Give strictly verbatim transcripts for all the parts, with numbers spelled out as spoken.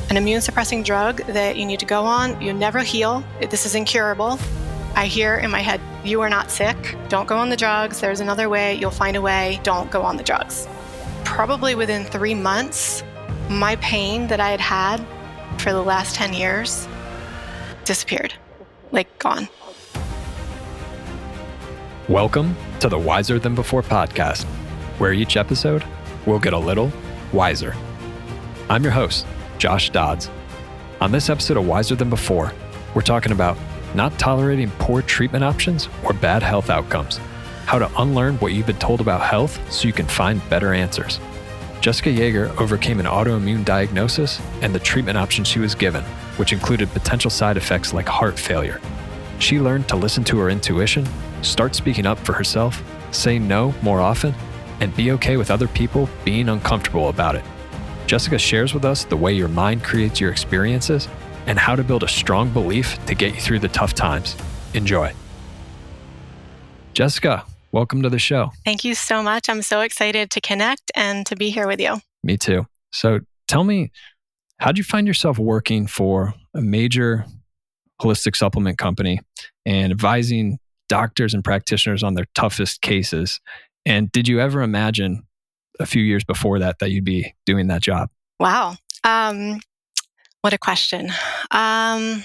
an immune suppressing drug that you need to go on. You never heal. This is incurable. I hear in my head, you are not sick. Don't go on the drugs. There's another way. You'll find a way. Don't go on the drugs. Probably within three months, my pain that I had had for the last ten years disappeared, like gone. Welcome to the Wiser Than Before podcast, where each episode we'll get a little wiser. I'm your host, Josh Dodds. On this episode of Wiser Than Before, we're talking about not tolerating poor treatment options or bad health outcomes, how to unlearn what you've been told about health so you can find better answers. Jessica Yeager overcame an autoimmune diagnosis and the treatment options she was given, which included potential side effects like heart failure. She learned to listen to her intuition, start speaking up for herself, say no more often, and be okay with other people being uncomfortable about it. Jessica shares with us the way your mind creates your experiences and how to build a strong belief to get you through the tough times. Enjoy. Jessica, welcome to the show. Thank you so much. I'm so excited to connect and to be here with you. Me too. So tell me, how'd you find yourself working for a major holistic supplement company and advising doctors and practitioners on their toughest cases? And did you ever imagine a few years before that that you'd be doing that job? Wow. Um, what a question. Um,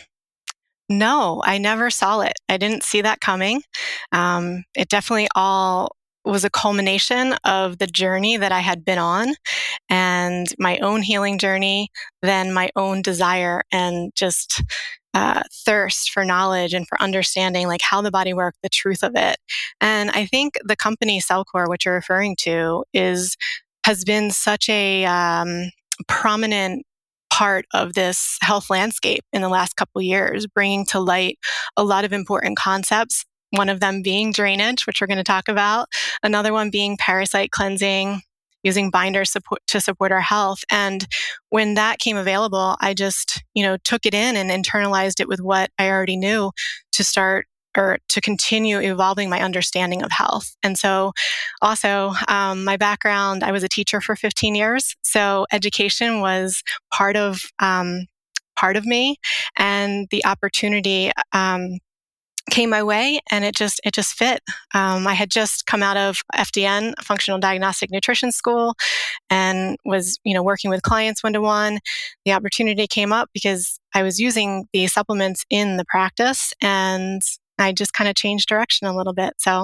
no, I never saw it. I didn't see that coming. Um, it definitely all was a culmination of the journey that I had been on and my own healing journey, then my own desire and just uh, thirst for knowledge and for understanding like how the body works, the truth of it. And I think the company Cellcore, which you're referring to, is has been such a um, prominent part of this health landscape in the last couple of years, bringing to light a lot of important concepts. One of them being drainage, which we're going to talk about. Another one being parasite cleansing, using binders support, to support our health. And when that came available, I just, you know, took it in and internalized it with what I already knew to start or to continue evolving my understanding of health. And so also um, my background, I was a teacher for fifteen years. So education was part of, um, part of me, and the opportunity um, came my way, and it just it just fit. Um, I had just come out of F D N, Functional Diagnostic Nutrition School, and was you know working with clients one to one. The opportunity came up because I was using the supplements in the practice, and I just kind of changed direction a little bit. So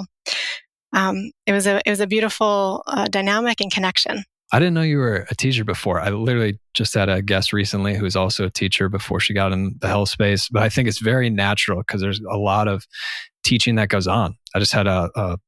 um, it was a it was a beautiful uh, dynamic and connection. I didn't know you were a teacher before. I literally just had a guest recently who's also a teacher before she got in the health space. But I think it's very natural because there's a lot of teaching that goes on. I just had a, a,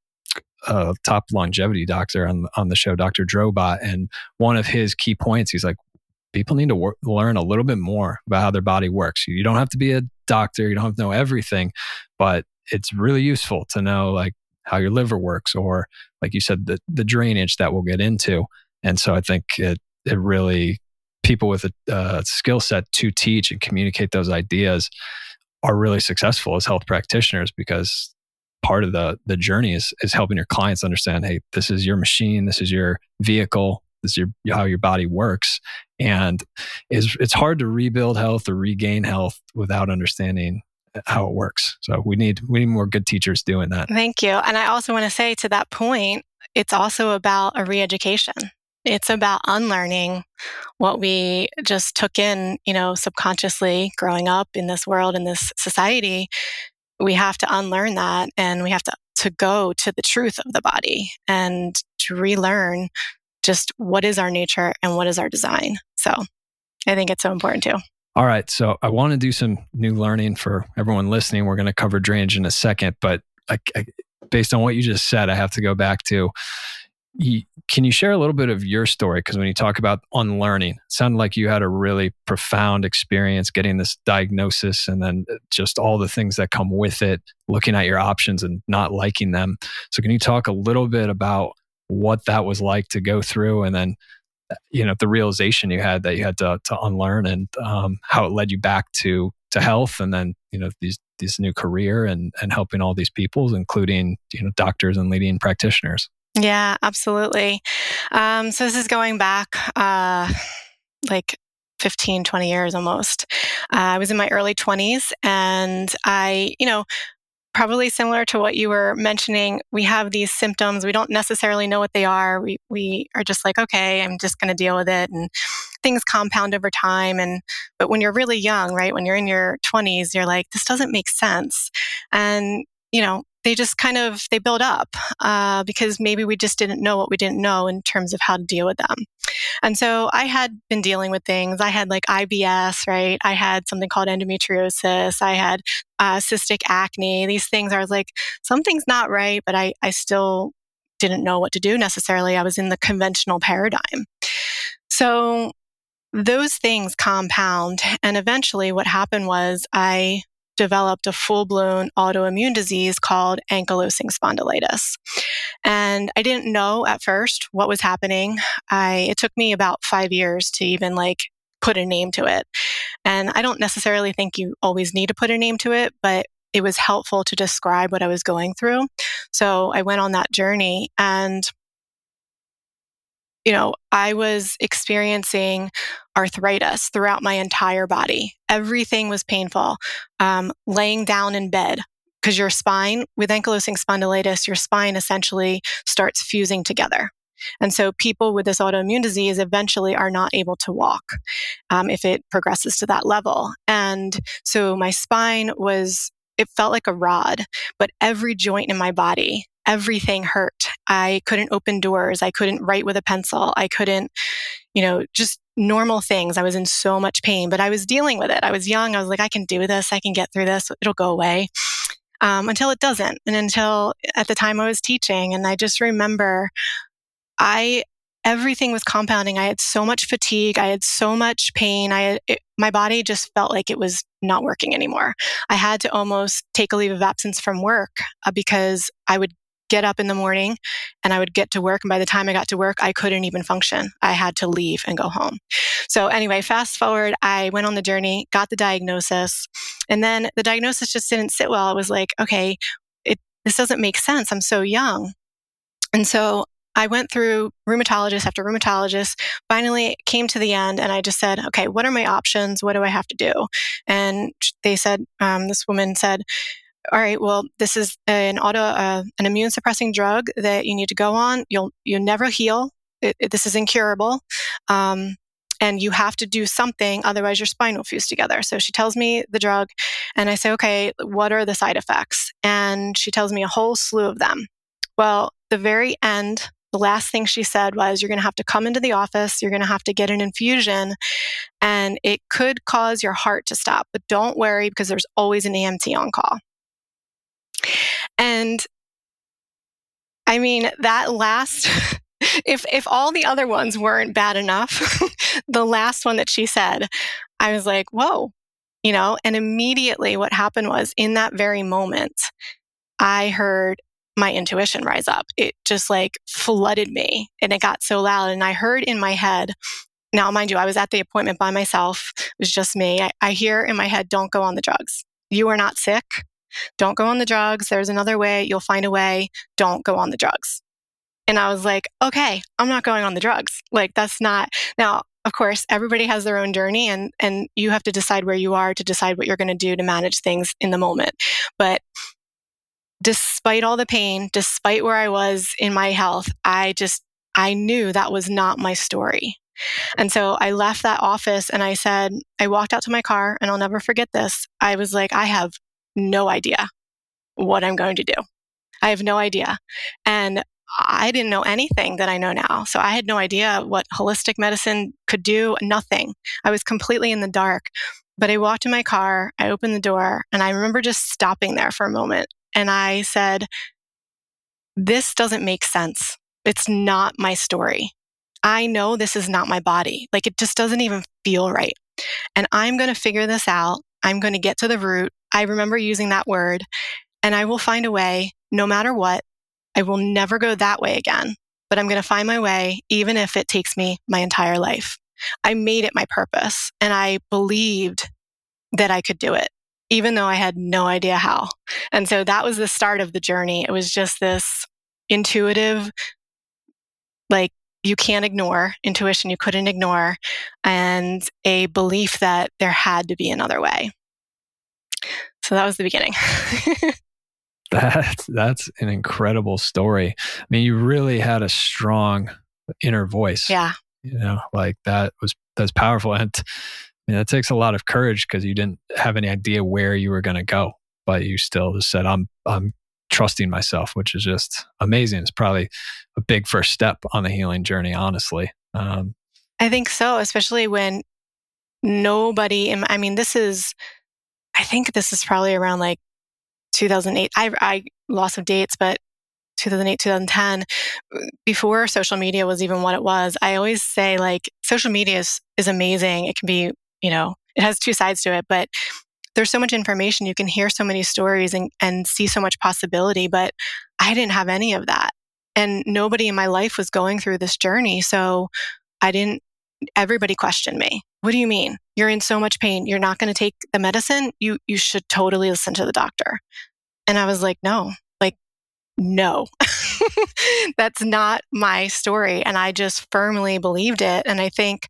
a top longevity doctor on, on the show, Doctor Drobot. And one of his key points, he's like, people need to wor- learn a little bit more about how their body works. You don't have to be a doctor. You don't have to know everything. But it's really useful to know like how your liver works or, like you said, the, the drainage that we'll get into. And so I think it it really, people with a uh, skill set to teach and communicate those ideas are really successful as health practitioners, because part of the the journey is is helping your clients understand, hey, this is your machine, this is your vehicle, this is your how your body works. And it's, it's hard to rebuild health or regain health without understanding how it works. So we need we need more good teachers doing that. Thank you. And I also want to say to that point, it's also about a re-education. It's about unlearning what we just took in, you know, subconsciously growing up in this world, in this society. We have to unlearn that, and we have to, to go to the truth of the body and to relearn just what is our nature and what is our design. So I think it's so important too. All right. So I want to do some new learning for everyone listening. We're going to cover drainage in a second, but I, I, based on what you just said, I have to go back to, you, can you share a little bit of your story? Because when you talk about unlearning, it sounded like you had a really profound experience getting this diagnosis and then just all the things that come with it, looking at your options and not liking them. So can you talk a little bit about what that was like to go through, and then, you know, the realization you had that you had to to unlearn, and um, how it led you back to to health, and then, you know, these this new career and and helping all these people, including, you know, doctors and leading practitioners. Yeah, absolutely. Um, so this is going back uh, like fifteen, twenty years almost. Uh, I was in my early twenties, and I, you know, probably similar to what you were mentioning, we have these symptoms. We don't necessarily know what they are. We we are just like, okay, I'm just going to deal with it, and things compound over time. And but when you're really young, right, when you're in your twenties, you're like, this doesn't make sense, and you know, they just kind of they build up uh, because maybe we just didn't know what we didn't know in terms of how to deal with them. And so I had been dealing with things. I had like I B S, right? I had something called endometriosis. I had uh, cystic acne. These things, I was like, something's not right, but I, I still didn't know what to do necessarily. I was in the conventional paradigm. So those things compound. And eventually what happened was I developed a full-blown autoimmune disease called ankylosing spondylitis. And I didn't know at first what was happening. I, it took me about five years to even like put a name to it. And I don't necessarily think you always need to put a name to it, but it was helpful to describe what I was going through. So I went on that journey, and you know, I was experiencing arthritis throughout my entire body. Everything was painful. Um, laying down in bed, because your spine, with ankylosing spondylitis, your spine essentially starts fusing together. And so people with this autoimmune disease eventually are not able to walk um, if it progresses to that level. And so my spine was, it felt like a rod, but every joint in my body, everything hurt. I couldn't open doors. I couldn't write with a pencil. I couldn't, you know, just normal things. I was in so much pain, but I was dealing with it. I was young. I was like, I can do this. I can get through this. It'll go away. Um, until it doesn't. And until at the time I was teaching. And I just remember I, everything was compounding. I had so much fatigue. I had so much pain. I had, it, my body just felt like it was not working anymore. I had to almost take a leave of absence from work uh, because I would get up in the morning and I would get to work. And by the time I got to work, I couldn't even function. I had to leave and go home. So anyway, fast forward, I went on the journey, got the diagnosis, and then the diagnosis just didn't sit well. It was like, okay, it, this doesn't make sense. I'm so young. And so I went through rheumatologist after rheumatologist, finally came to the end, and I just said, okay, what are my options? What do I have to do? And they said, um, this woman said, all right, well, this is an auto, uh, an immune suppressing drug that you need to go on. You'll, you'll never heal. It, it, this is incurable. Um, and you have to do something, otherwise your spine will fuse together. So she tells me the drug, and I say, okay, what are the side effects? And she tells me a whole slew of them. Well, the very end, the last thing she said was, you're going to have to come into the office. You're going to have to get an infusion, and it could cause your heart to stop. But don't worry, because there's always an E M T on call. And I mean, that last, if if all the other ones weren't bad enough, the last one that she said, I was like, whoa, you know, and immediately what happened was, in that very moment, I heard my intuition rise up. It just like flooded me, and it got so loud. And I heard in my head, now mind you, I was at the appointment by myself. It was just me. I, I hear in my head, don't go on the drugs. You are not sick. Don't go on the drugs. There's another way. You'll find a way. Don't go on the drugs. And I was like, okay, I'm not going on the drugs. Like, that's not. Now, of course, everybody has their own journey, and, and you have to decide where you are to decide what you're going to do to manage things in the moment. But despite all the pain, despite where I was in my health, I just, I knew that was not my story. And so I left that office, and I said, I walked out to my car, and I'll never forget this. I was like, I have no idea what I'm going to do. I have no idea. And I didn't know anything that I know now. So I had no idea what holistic medicine could do, nothing. I was completely in the dark. But I walked in my car, I opened the door, and I remember just stopping there for a moment. And I said, this doesn't make sense. It's not my story. I know this is not my body. Like, it just doesn't even feel right. And I'm going to figure this out. I'm going to get to the root. I remember using that word, and I will find a way no matter what. I will never go that way again, but I'm going to find my way, even if it takes me my entire life. I made it my purpose, and I believed that I could do it, even though I had no idea how. And so that was the start of the journey. It was just this intuitive, like, you can't ignore, intuition you couldn't ignore, and a belief that there had to be another way. So that was the beginning. That's, that's an incredible story. I mean, you really had a strong inner voice. Yeah. You know, like that was, that's powerful. And I mean, that takes a lot of courage because you didn't have any idea where you were going to go, but you still just said, I'm, I'm trusting myself, which is just amazing. It's probably a big first step on the healing journey, honestly. Um, I think so, especially when nobody, in, I mean, this is, I think this is probably around like two thousand eight. I, I loss of dates, but two thousand eight, two thousand ten, before social media was even what it was. I always say like social media is, is amazing. It can be, you know, it has two sides to it, but there's so much information. You can hear so many stories and, and see so much possibility, but I didn't have any of that. And nobody in my life was going through this journey. So I didn't, everybody questioned me. What do you mean? You're in so much pain. You're not going to take the medicine? You, you should totally listen to the doctor. And I was like, no, like, no, that's not my story. And I just firmly believed it. And I think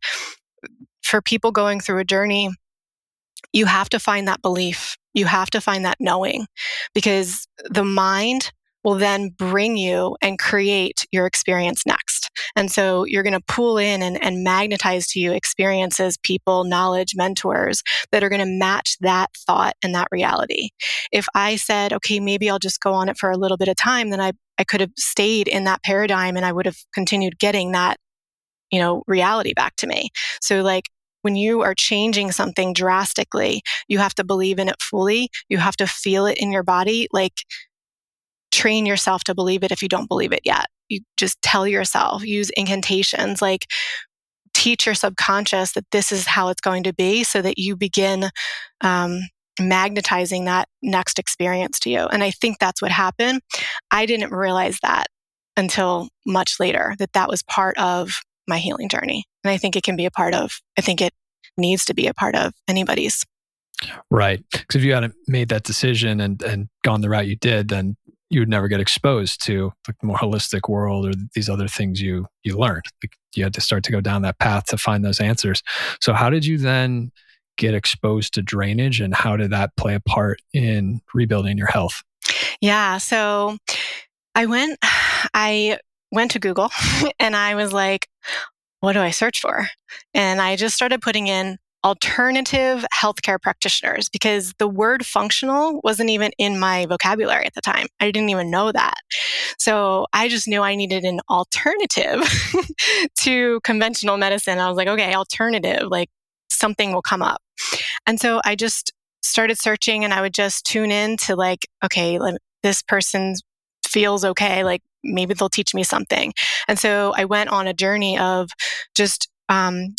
for people going through a journey, you have to find that belief. You have to find that knowing, because the mind will then bring you and create your experience next. And so you're going to pull in and, and magnetize to you experiences, people, knowledge, mentors that are going to match that thought and that reality. If I said, okay, maybe I'll just go on it for a little bit of time, then I, I could have stayed in that paradigm and I would have continued getting that, you know, reality back to me. So like, when you are changing something drastically, you have to believe in it fully. You have to feel it in your body. Like, train yourself to believe it if you don't believe it yet. You just tell yourself, use incantations, like teach your subconscious that this is how it's going to be so that you begin um, magnetizing that next experience to you. And I think that's what happened. I didn't realize that until much later, that that was part of my healing journey. And I think it can be a part of, I think it needs to be a part of anybody's. Right. Because if you hadn't made that decision and, and gone the route you did, then you would never get exposed to the more holistic world or these other things you you learned. Like you had to start to go down that path to find those answers. So how did you then get exposed to drainage, and how did that play a part in rebuilding your health? Yeah. So I went, I went to Google and I was like, what do I search for? And I just started putting in alternative healthcare practitioners, because the word functional wasn't even in my vocabulary at the time. I didn't even know that. So I just knew I needed an alternative to conventional medicine. I was like, okay, alternative, like something will come up. And so I just started searching, and I would just tune in to like, okay, like, this person feels okay. Like maybe they'll teach me something. And so I went on a journey of just, um,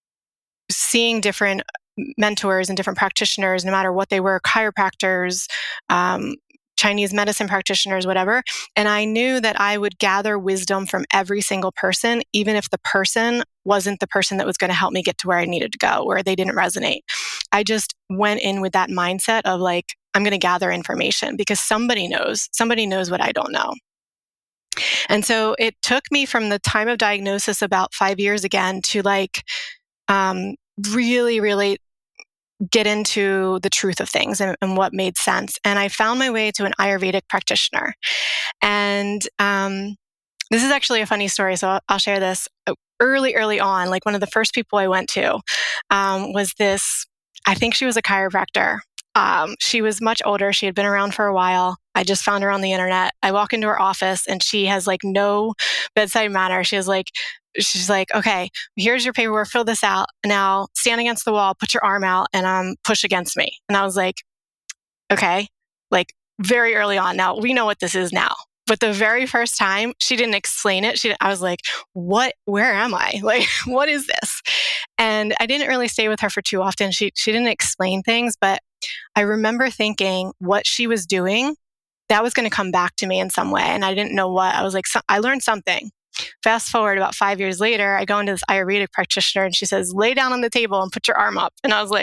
seeing different mentors and different practitioners, no matter what they were, chiropractors, um, Chinese medicine practitioners, whatever. And I knew that I would gather wisdom from every single person, even if the person wasn't the person that was going to help me get to where I needed to go, where they didn't resonate. I just went in with that mindset of like, I'm going to gather information because somebody knows, somebody knows what I don't know. And so it took me from the time of diagnosis about five years again to like, um, really, really get into the truth of things and, and what made sense. And I found my way to an Ayurvedic practitioner. And um, this is actually a funny story, so I'll, I'll share this. Early, early on, like one of the first people I went to um, was this, I think she was a chiropractor. Um, she was much older. She had been around for a while. I just found her on the internet. I walk into her office and she has like no bedside manner. She has like, she's like, okay, here's your paperwork, fill this out. Now stand against the wall, put your arm out and um, push against me. And I was like, okay, like very early on. Now we know what this is now. But the very first time she didn't explain it, she, I was like, what, where am I? Like, what is this? And I didn't really stay with her for too often. She, she didn't explain things, but I remember thinking what she was doing, that was going to come back to me in some way. And I didn't know what. I was like, so, I learned something. Fast forward about five years later, I go into this Ayurvedic practitioner and she says, lay down on the table and put your arm up. And I was like,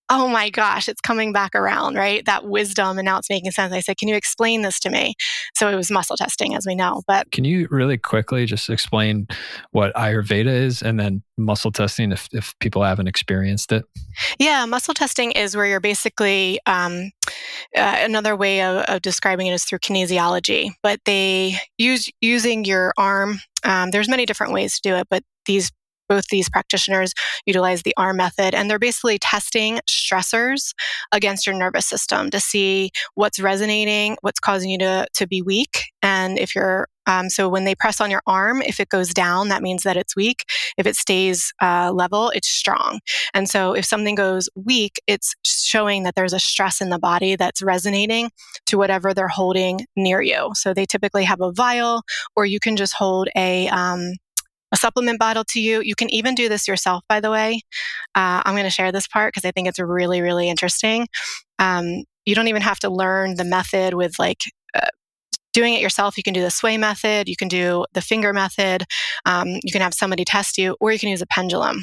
oh my gosh, it's coming back around, right? That wisdom, and now it's making sense. I said, can you explain this to me? So it was muscle testing, as we know. But can you really quickly just explain what Ayurveda is and then muscle testing if, if people haven't experienced it? Yeah, muscle testing is where you're basically, um, uh, another way of, of describing it is through kinesiology, but they use using your arm. Um, there's many different ways to do it, but these both these practitioners utilize the arm method, and they're basically testing stressors against your nervous system to see what's resonating, what's causing you to, to be weak. And if you're, um, so when they press on your arm, if it goes down, that means that it's weak. If it stays uh, level, it's strong. And so if something goes weak, it's showing that there's a stress in the body that's resonating to whatever they're holding near you. So they typically have a vial, or you can just hold a, um, a supplement bottle to you. You can even do this yourself, by the way. Uh, I'm going to share this part because I think it's really, really interesting. Um, you don't even have to learn the method with like uh, doing it yourself. You can do the sway method. You can do the finger method. Um, you can have somebody test you, or you can use a pendulum.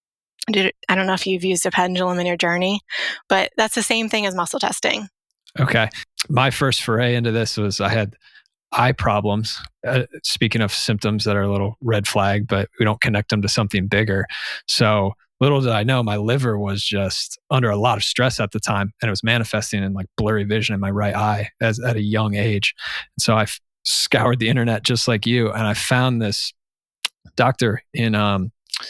I don't know if you've used a pendulum in your journey, but that's the same thing as muscle testing. Okay. My first foray into this was I had eye problems. Uh, speaking of symptoms that are a little red flag, but we don't connect them to something bigger. So little did I know, my liver was just under a lot of stress at the time, and it was manifesting in like blurry vision in my right eye as at a young age. And so I f- scoured the internet just like you, and I found this doctor in um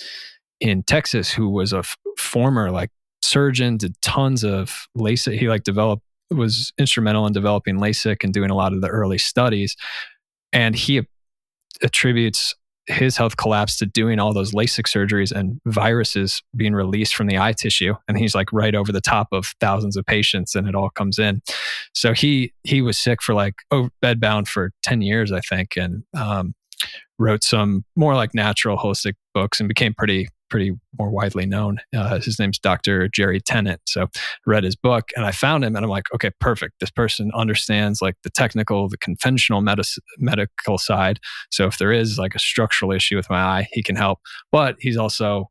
in Texas who was a f- former like surgeon, did tons of LASIK. He like developed was instrumental in developing LASIK and doing a lot of the early studies. And he attributes his health collapse to doing all those LASIK surgeries and viruses being released from the eye tissue. And he's like right over the top of thousands of patients, and it all comes in. So he he was sick for like oh, bedbound for ten years, I think, and um, wrote some more like natural holistic books and became pretty pretty more widely known. Uh, his name's Doctor Jerry Tennant. So read his book and I found him and I'm like, okay, perfect. This person understands like the technical, the conventional medis- medical side. So if there is like a structural issue with my eye, he can help. But he's also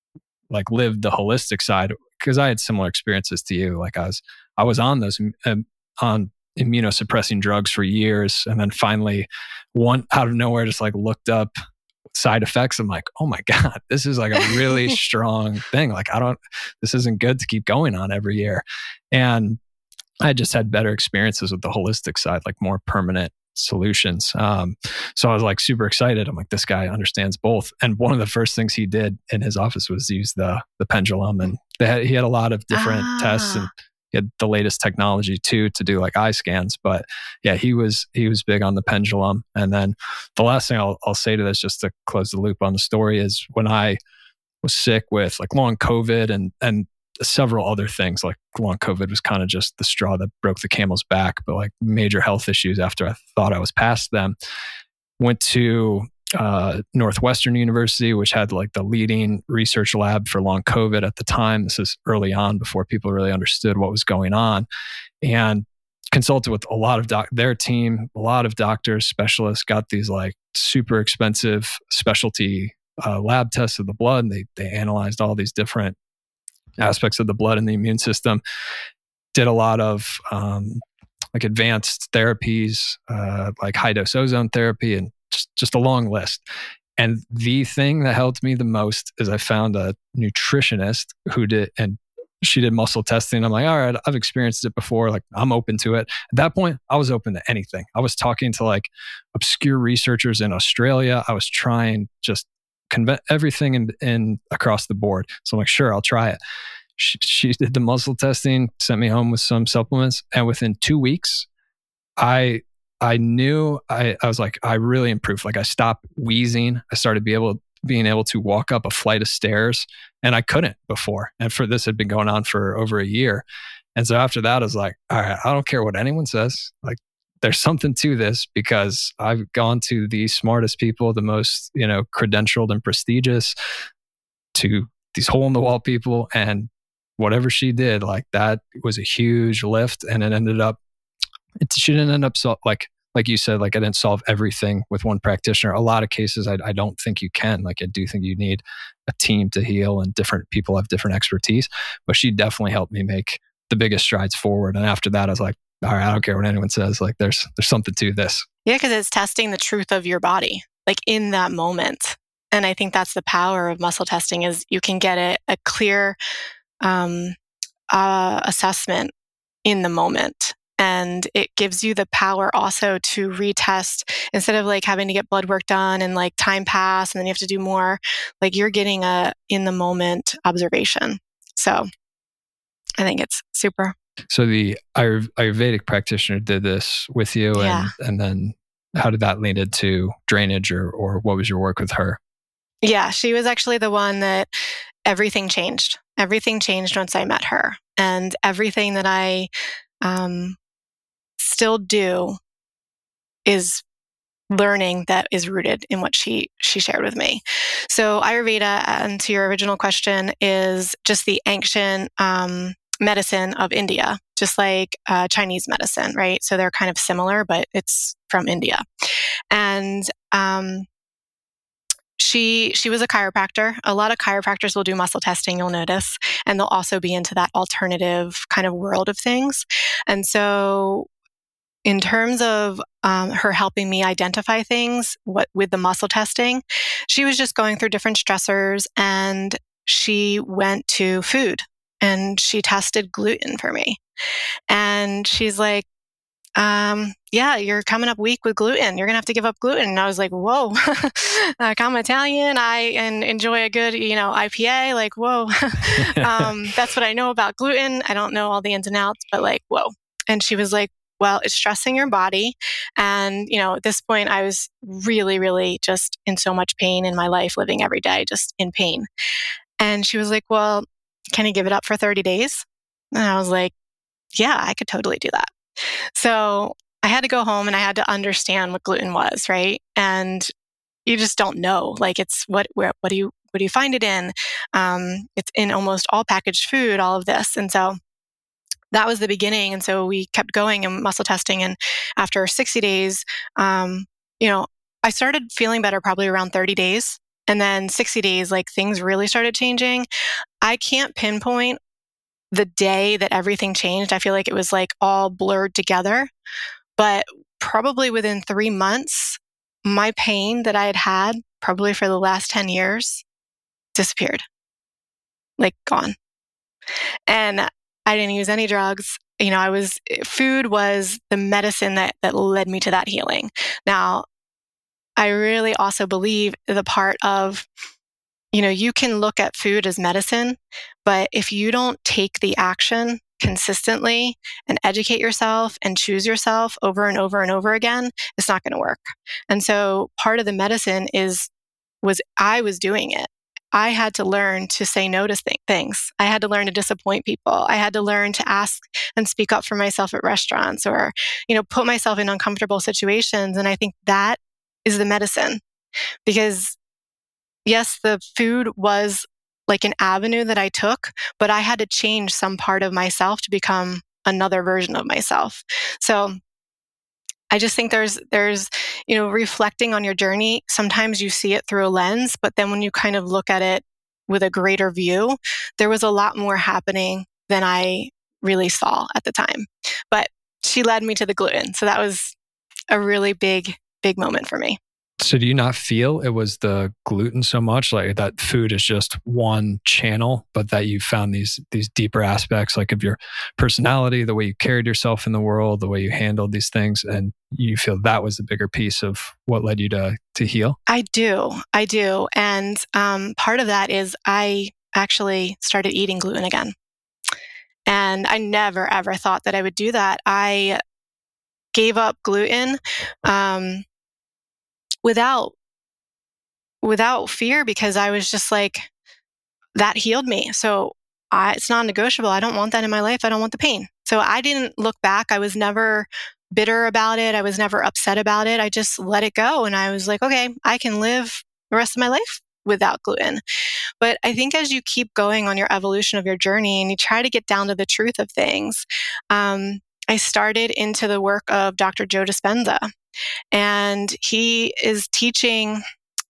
like lived the holistic side, because I had similar experiences to you. Like I was, I was on those, um, on immunosuppressing drugs for years. And then finally one out of nowhere, just like looked up side effects. I'm like, oh my God, this is like a really strong thing. Like, I don't, this isn't good to keep going on every year. And I just had better experiences with the holistic side, like more permanent solutions. Um, so I was like super excited. I'm like, this guy understands both. And one of the first things he did in his office was use the the pendulum. And they had, he had a lot of different ah. tests, and he had the latest technology too to do like eye scans. But yeah, he was he was big on the pendulum. And then the last thing I'll I'll say to this, just to close the loop on the story, is when I was sick with like long COVID and and several other things, like long COVID was kind of just the straw that broke the camel's back, but like major health issues after I thought I was past them. Went to uh, Northwestern University, which had like the leading research lab for long COVID at the time. This is early on, before people really understood what was going on, and consulted with a lot of doc, their team, a lot of doctors, specialists, got these like super expensive specialty uh, lab tests of the blood. And they, they analyzed all these different aspects of the blood and the immune system, did a lot of um, like advanced therapies, uh, like high dose ozone therapy, and just, just a long list. And the thing that helped me the most is I found a nutritionist who did, and she did muscle testing. I'm like, all right, I've experienced it before. Like, I'm open to it. At that point, I was open to anything. I was talking to like obscure researchers in Australia. I was trying just convent everything in, in across the board. So I'm like, sure, I'll try it. She, she did the muscle testing, sent me home with some supplements, and within two weeks, I I knew I I was like, I really improved. Like, I stopped wheezing. I started be able being able to walk up a flight of stairs, and I couldn't before. And for this had been going on for over a year. And so after that, I was like, all right, I don't care what anyone says. Like, there's something to this, because I've gone to the smartest people, the most, you know, credentialed and prestigious, to these hole in the wall people. And whatever she did, like, that was a huge lift. And it ended up, it, she didn't end up so, like like you said, like I didn't solve everything with one practitioner. A lot of cases, I, I don't think you can. Like I do think you need a team to heal, and different people have different expertise. But she definitely helped me make the biggest strides forward. And after that, I was like, all right, I don't care what anyone says. Like there's there's something to this. Yeah, because it's testing the truth of your body, like in that moment. And I think that's the power of muscle testing, is you can get a, a clear um, uh, assessment in the moment. And it gives you the power also to retest, instead of like having to get blood work done and like time pass and then you have to do more. Like you're getting a in the moment observation. So I think it's super. So the Ayur- Ayurvedic practitioner did this with you, Yeah. and and then how did that lead into drainage, or or what was your work with her? Yeah, she was actually the one that everything changed. Everything changed once I met her, and everything that I um, still do is learning that is rooted in what she she shared with me. So Ayurveda, and to your original question, is just the ancient um, medicine of India, just like uh, Chinese medicine, right? So they're kind of similar, but it's from India. And um, she she was a chiropractor. A lot of chiropractors will do muscle testing, you'll notice, and they'll also be into that alternative kind of world of things. And so in terms of um, her helping me identify things what, with the muscle testing, she was just going through different stressors, and she went to food and she tested gluten for me. And she's like, um, yeah, you're coming up weak with gluten. You're going to have to give up gluten. And I was like, whoa, like I'm Italian. I and enjoy a good, you know, I P A. Like, whoa, um, that's what I know about gluten. I don't know all the ins and outs, but like, whoa. And she was like, well, it's stressing your body. And, you know, at this point, I was really, really just in so much pain in my life, living every day, just in pain. And she was like, well, can you give it up for thirty days? And I was like, yeah, I could totally do that. So I had to go home and I had to understand what gluten was, right? And you just don't know. Like it's what, where, what do you, what do you find it in? Um, it's in almost all packaged food, all of this. And so that was the beginning. And so we kept going and muscle testing. And after sixty days, um, you know, I started feeling better probably around thirty days. And then sixty days, like things really started changing. I can't pinpoint the day that everything changed. I feel like it was like all blurred together. But probably within three months, my pain that I had had probably for the last ten years disappeared, like gone. And I didn't use any drugs. You know, I was, food was the medicine that, that led me to that healing. Now, I really also believe the part of, you know, you can look at food as medicine, but if you don't take the action consistently and educate yourself and choose yourself over and over and over again, it's not going to work. And so part of the medicine is, was I was doing it. I had to learn to say no to th- things. I had to learn to disappoint people. I had to learn to ask and speak up for myself at restaurants, or, you know, put myself in uncomfortable situations. And I think that is the medicine, because yes, the food was like an avenue that I took, but I had to change some part of myself to become another version of myself. So I just think there's, there's, you know, reflecting on your journey. Sometimes you see it through a lens, but then when you kind of look at it with a greater view, there was a lot more happening than I really saw at the time. But she led me to the gluten. So that was a really big, big moment for me. So do you not feel it was the gluten so much, like that food is just one channel, but that you found these these deeper aspects, like of your personality, the way you carried yourself in the world, the way you handled these things, and you feel that was the bigger piece of what led you to to heal? I do, I do, and um, part of that is I actually started eating gluten again, and I never ever thought that I would do that. I gave up gluten. Um, without without fear, because I was just like, that healed me. So I, it's non-negotiable. I don't want that in my life. I don't want the pain. So I didn't look back. I was never bitter about it. I was never upset about it. I just let it go. And I was like, okay, I can live the rest of my life without gluten. But I think as you keep going on your evolution of your journey and you try to get down to the truth of things, um, I started into the work of Doctor Joe Dispenza. And he is teaching,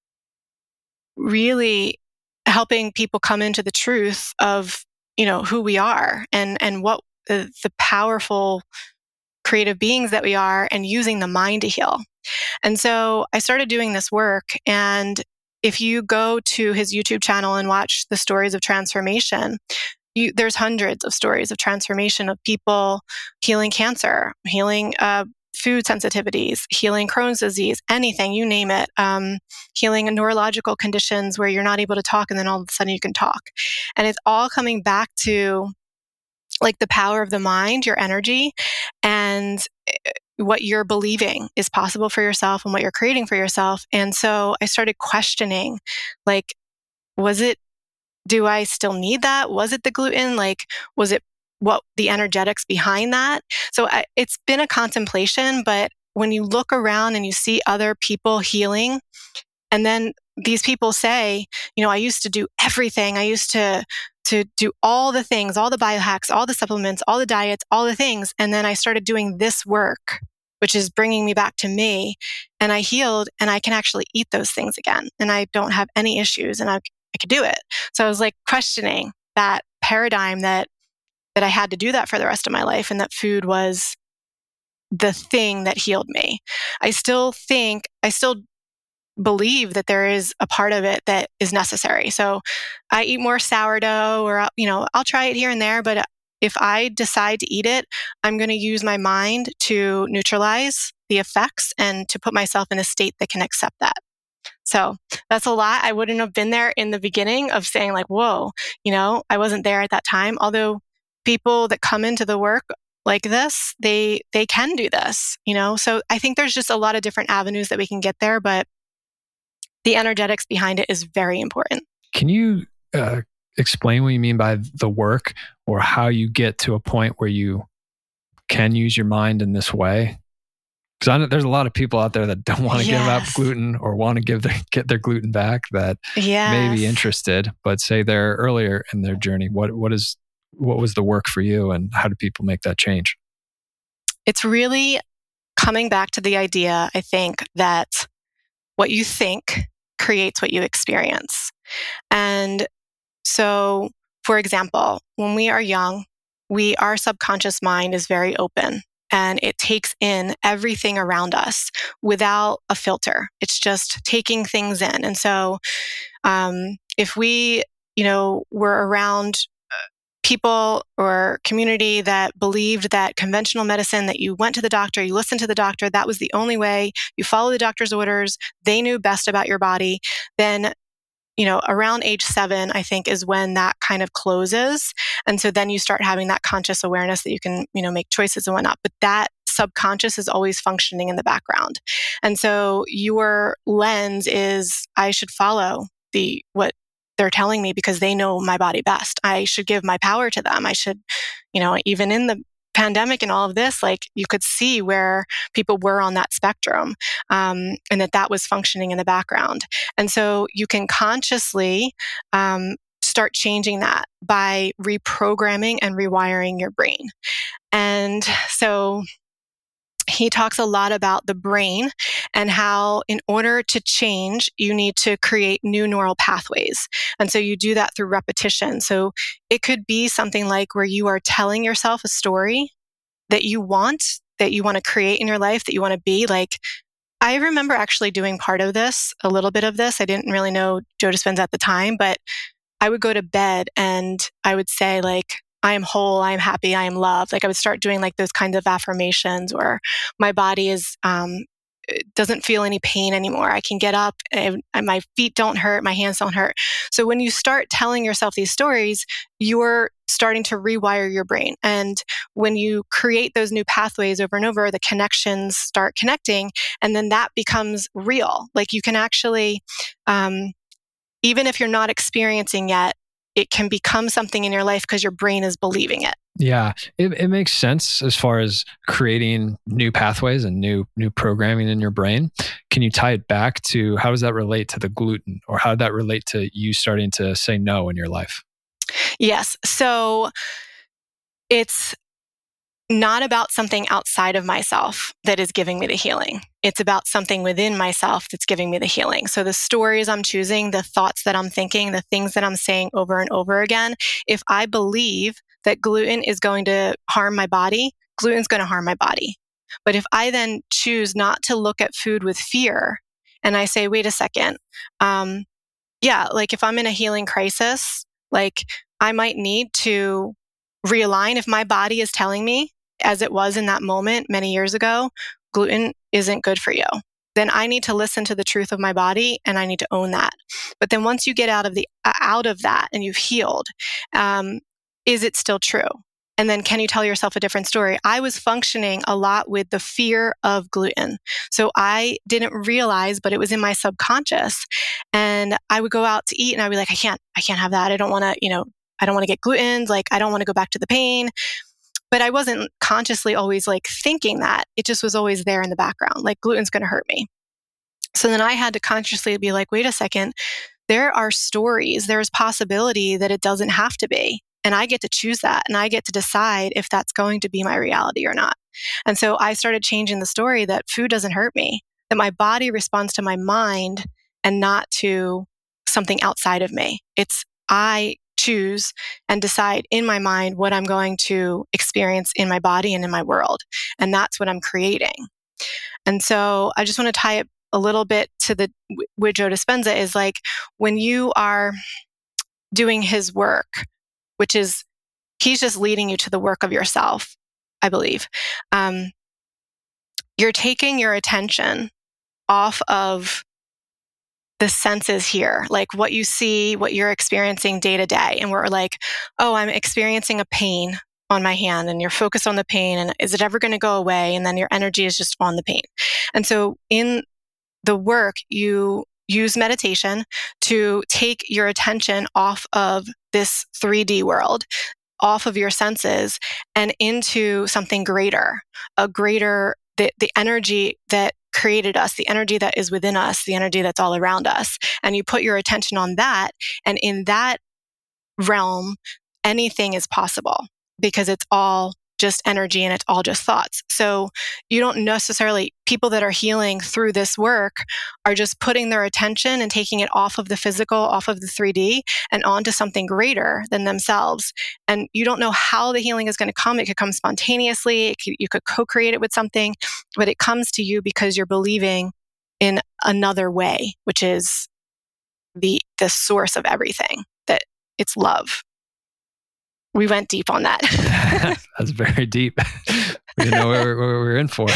really helping people come into the truth of, you know, who we are and, and what the, the powerful creative beings that we are, and using the mind to heal. And so I started doing this work. And if you go to his YouTube channel and watch the stories of transformation, you, there's hundreds of stories of transformation of people healing cancer, healing uh, food sensitivities, healing Crohn's disease, anything, you name it, um, healing neurological conditions where you're not able to talk and then all of a sudden you can talk. And it's all coming back to like the power of the mind, your energy, and what you're believing is possible for yourself and what you're creating for yourself. And so I started questioning, like, was it, do I still need that? Was it the gluten? Like, was it what the energetics behind that? So I, it's been a contemplation, but when you look around and you see other people healing, and then these people say, you know, I used to do everything. I used to to do all the things, all the biohacks, all the supplements, all the diets, all the things. And then I started doing this work, which is bringing me back to me. And I healed, and I can actually eat those things again. And I don't have any issues, and I, I could do it. So I was like questioning that paradigm that, that I had to do that for the rest of my life, and that food was the thing that healed me. I still think, I still believe that there is a part of it that is necessary. So I eat more sourdough, or, you know, I'll try it here and there, but if I decide to eat it, I'm going to use my mind to neutralize the effects and to put myself in a state that can accept that. So that's a lot. I wouldn't have been there in the beginning of saying like, whoa, you know, I wasn't there at that time. Although people that come into the work like this, they, they can do this, you know? So I think there's just a lot of different avenues that we can get there, but the energetics behind it is very important. Can you uh, explain what you mean by the work, or how you get to a point where you can use your mind in this way? Because I know there's a lot of people out there that don't want to yes. give up gluten, or want to give their, get their gluten back, that yes. may be interested, but say they're earlier in their journey. What what is what was the work for you, and how do people make that change? It's really coming back to the idea, I think, that what you think creates what you experience. And so, for example, when we are young, we, our subconscious mind is very open, and it takes in everything around us without a filter. It's just taking things in. And so, um, if we, you know, were around people or community that believed that conventional medicine, that you went to the doctor, you listened to the doctor, that was the only way, you follow the doctor's orders, they knew best about your body, then, you know, around age seven, I think, is when that kind of closes. And so then you start having that conscious awareness that you can, you know, make choices and whatnot. But that subconscious is always functioning in the background. And so your lens is, I should follow the, what they're telling me because they know my body best. I should give my power to them. I should, you know, even in the pandemic and all of this, like you could see where people were on that spectrum, um, and that that was functioning in the background. And so you can consciously um, start changing that by reprogramming and rewiring your brain. And so he talks a lot about the brain and how in order to change, you need to create new neural pathways. And so you do that through repetition. So it could be something like where you are telling yourself a story that you want, that you want to create in your life, that you want to be. Like, I remember actually doing part of this, a little bit of this. I didn't really know Joe Dispenza at the time, but I would go to bed and I would say like, I am whole, I am happy, I am loved. Like I would start doing like those kinds of affirmations, or my body is, um, doesn't feel any pain anymore. I can get up and, and my feet don't hurt, my hands don't hurt. So when you start telling yourself these stories, you're starting to rewire your brain. And when you create those new pathways over and over, the connections start connecting, and then that becomes real. Like you can actually, um, even if you're not experiencing yet, it can become something in your life because your brain is believing it. Yeah, it, it makes sense as far as creating new pathways and new new programming in your brain. Can you tie it back to how does that relate to the gluten, or how did that relate to you starting to say no in your life? Yes. So it's not about something outside of myself that is giving me the healing. It's about something within myself that's giving me the healing. So the stories I'm choosing, the thoughts that I'm thinking, the things that I'm saying over and over again, if I believe that gluten is going to harm my body, gluten's going to harm my body. But if I then choose not to look at food with fear, and I say, wait a second, um, yeah, like if I'm in a healing crisis, like I might need to realign. If my body is telling me, as it was in that moment many years ago, gluten isn't good for you, then I need to listen to the truth of my body and I need to own that. But then once you get out of the out of that and you've healed, um, is it still true? And then can you tell yourself a different story? I was functioning a lot with the fear of gluten. So I didn't realize, but it was in my subconscious. And I would go out to eat and I'd be like, I can't, I can't have that. I don't want to, you know, I don't want to get gluten. Like, I don't want to go back to the pain. But I wasn't consciously always like thinking that. It just was always there in the background. Like, gluten's going to hurt me. So then I had to consciously be like, wait a second, there are stories, there's possibility that it doesn't have to be. And I get to choose that. And I get to decide if that's going to be my reality or not. And so I started changing the story that food doesn't hurt me, that my body responds to my mind and not to something outside of me. It's I choose and decide in my mind what I'm going to experience in my body and in my world. And that's what I'm creating. And so I just want to tie it a little bit to the with Joe Dispenza is like when you are doing his work, which is he's just leading you to the work of yourself, I believe. Um, you're taking your attention off of the senses here, like what you see, what you're experiencing day to day. And we're like, oh, I'm experiencing a pain on my hand, and you're focused on the pain, and is it ever going to go away? And then your energy is just on the pain. And so in the work, you use meditation to take your attention off of this three D world, off of your senses, and into something greater, a greater, the, the energy that created us, the energy that is within us, the energy that's all around us. And you put your attention on that. And in that realm, anything is possible because it's all just energy and it's all just thoughts. So you don't necessarily, people that are healing through this work are just putting their attention and taking it off of the physical, off of the three D and onto something greater than themselves. And you don't know how the healing is going to come. It could come spontaneously. It could, you could co-create it with something, but it comes to you because you're believing in another way, which is the, the source of everything, that it's love. We went deep on that. That's very deep. We didn't know what we were in for.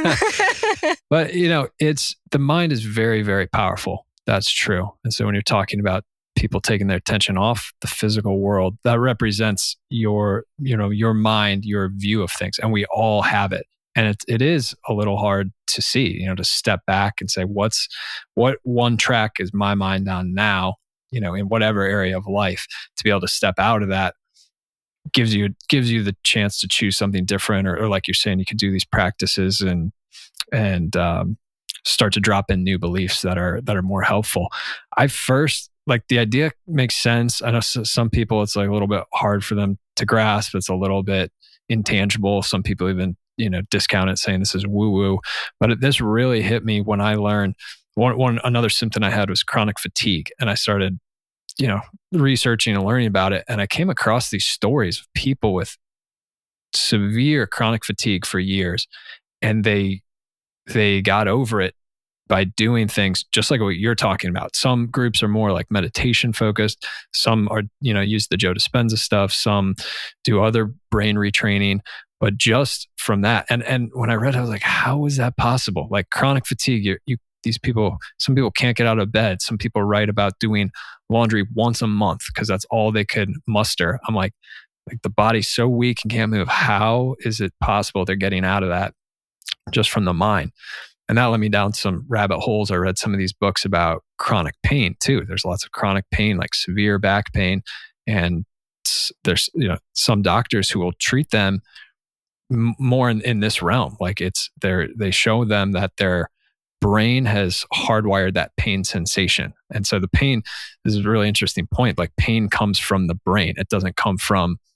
But, you know, it's the mind is very, very powerful. That's true. And so when you're talking about people taking their attention off the physical world, that represents your, you know, your mind, your view of things. And we all have it. And it, it is a little hard to see, you know, to step back and say, what's, what one track is my mind on now, you know, in whatever area of life, to be able to step out of that gives you gives you the chance to choose something different, or, or like you're saying, you could do these practices and and um, start to drop in new beliefs that are that are more helpful. I first like the idea makes sense. I know some people it's like a little bit hard for them to grasp. It's a little bit intangible. Some people even you know discount it, saying this is woo woo. But it, this really hit me when I learned one one another symptom I had was chronic fatigue, and I started you know, researching and learning about it. And I came across these stories of people with severe chronic fatigue for years. And they, they got over it by doing things just like what you're talking about. Some groups are more like meditation focused. Some are, you know, use the Joe Dispenza stuff. Some do other brain retraining. But just from that, and, and when I read, I was like, how is that possible? Like chronic fatigue, you, you these people, some people can't get out of bed. Some people write about doing laundry once a month because that's all they could muster. I'm like, like the body's so weak and can't move. How is it possible they're getting out of that just from the mind? And that led me down some rabbit holes. I read some of these books about chronic pain too. There's lots of chronic pain, like severe back pain. And there's, you know, some doctors who will treat them m- more in, in this realm. Like it's, they're, they show them that they're, brain has hardwired that pain sensation. And so the pain, this is a really interesting point, like pain comes from the brain. It doesn't come from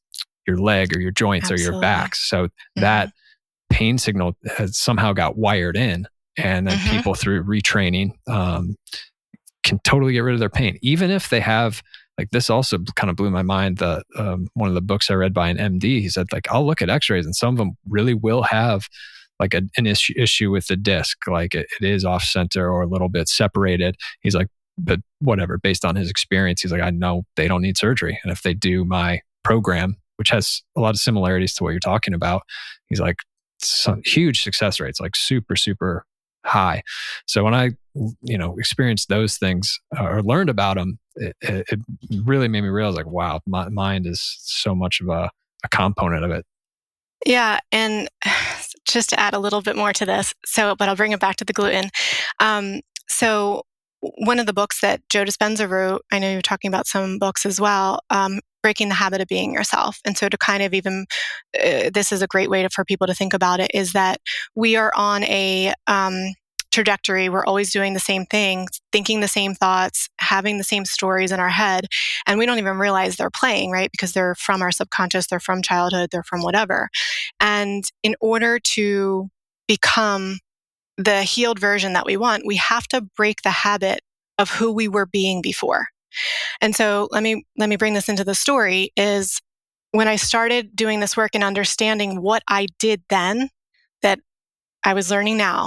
your leg or your joints Absolutely. or your back. So mm-hmm. that pain signal has somehow got wired in, and then mm-hmm. people through retraining um, can totally get rid of their pain, even if they have, like, this also kind of blew my mind. The um, one of the books I read by an M D, he said, like, I'll look at x-rays and some of them really will have like a, an issue, issue with the disc, like it, it is off center or a little bit separated. He's like, but whatever, based on his experience, he's like, I know they don't need surgery. And if they do my program, which has a lot of similarities to what you're talking about, he's like, some huge success rates, like super, super high. So when I, you know, experienced those things uh, or learned about them, it, it really made me realize, like, wow, my mind is so much of a, a component of it. Yeah. And just to add a little bit more to this, so, but I'll bring it back to the gluten. Um, so one of the books that Joe Dispenza wrote, I know you're talking about some books as well, um, Breaking the Habit of Being Yourself. And so to kind of even, uh, this is a great way to, for people to think about it, is that we are on a um, trajectory. We're always doing the same things, thinking the same thoughts, having the same stories in our head. And we don't even realize they're playing, right? Because they're from our subconscious, they're from childhood, they're from whatever. And in order to become the healed version that we want, we have to break the habit of who we were being before. And so let me let me bring this into the story, is when I started doing this work and understanding what I did then that I was learning now,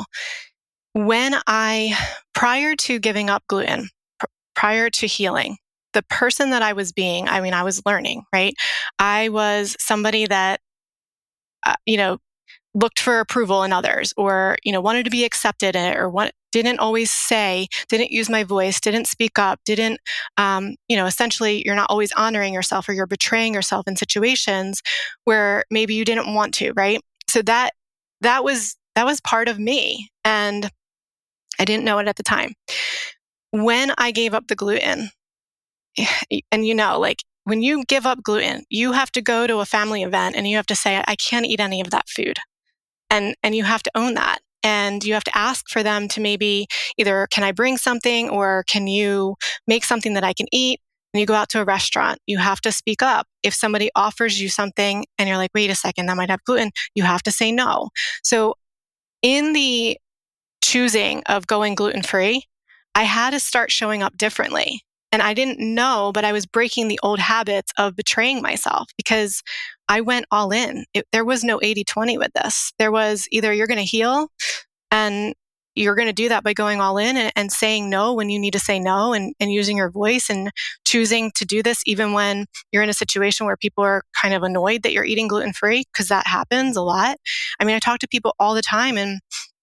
when I, prior to giving up gluten, pr- prior to healing, the person that I was being, I mean, I was learning, right? I was somebody that, uh, you know, looked for approval in others, or, you know, wanted to be accepted in it, or what, didn't always say, didn't use my voice, didn't speak up, didn't, um, you know, essentially you're not always honoring yourself, or you're betraying yourself in situations where maybe you didn't want to, right? So that, that was, that was part of me. And I didn't know it at the time. When I gave up the gluten, and you know, like when you give up gluten, you have to go to a family event and you have to say, I can't eat any of that food. And, and you have to own that. And you have to ask for them to maybe either, can I bring something, or can you make something that I can eat? When you go out to a restaurant, you have to speak up. If somebody offers you something and you're like, wait a second, that might have gluten, you have to say no. So in the choosing of going gluten-free, I had to start showing up differently. And I didn't know, but I was breaking the old habits of betraying myself, because I went all in. It, there was no eighty twenty with this. There was either you're going to heal, and you're going to do that by going all in and, and saying no when you need to say no, and, and using your voice and choosing to do this even when you're in a situation where people are kind of annoyed that you're eating gluten-free, because that happens a lot. I mean, I talk to people all the time, and,